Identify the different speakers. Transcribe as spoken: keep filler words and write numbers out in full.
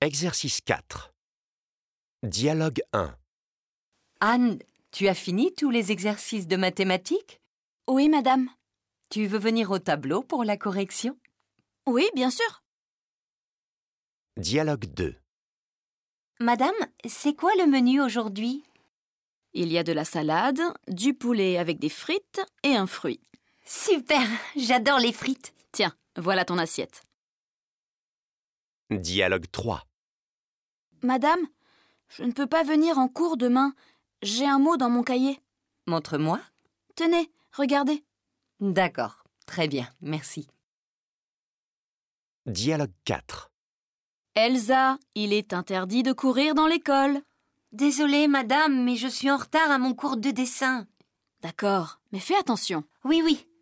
Speaker 1: Exercice quatre. Dialogue un.
Speaker 2: Anne, tu as fini tous les exercices de mathématiques?
Speaker 3: Oui, madame.
Speaker 2: Tu veux venir au tableau pour la correction?
Speaker 3: Oui, bien sûr.
Speaker 1: Dialogue deux.
Speaker 2: Madame, c'est quoi le menu aujourd'hui?
Speaker 3: Il y a de la salade, du poulet avec des frites et un fruit.
Speaker 2: Super, j'adore les frites.
Speaker 3: Tiens, voilà ton assiette.
Speaker 1: Dialogue trois.
Speaker 3: Madame, je ne peux pas venir en cours demain. J'ai un mot dans mon cahier.
Speaker 2: Montre-moi.
Speaker 3: Tenez, regardez.
Speaker 2: D'accord, très bien, merci.
Speaker 1: Dialogue quatre.
Speaker 3: Elsa, il est interdit de courir dans l'école.
Speaker 2: Désolée, madame, mais je suis en retard à mon cours de dessin.
Speaker 3: D'accord, mais fais attention.
Speaker 2: Oui, oui.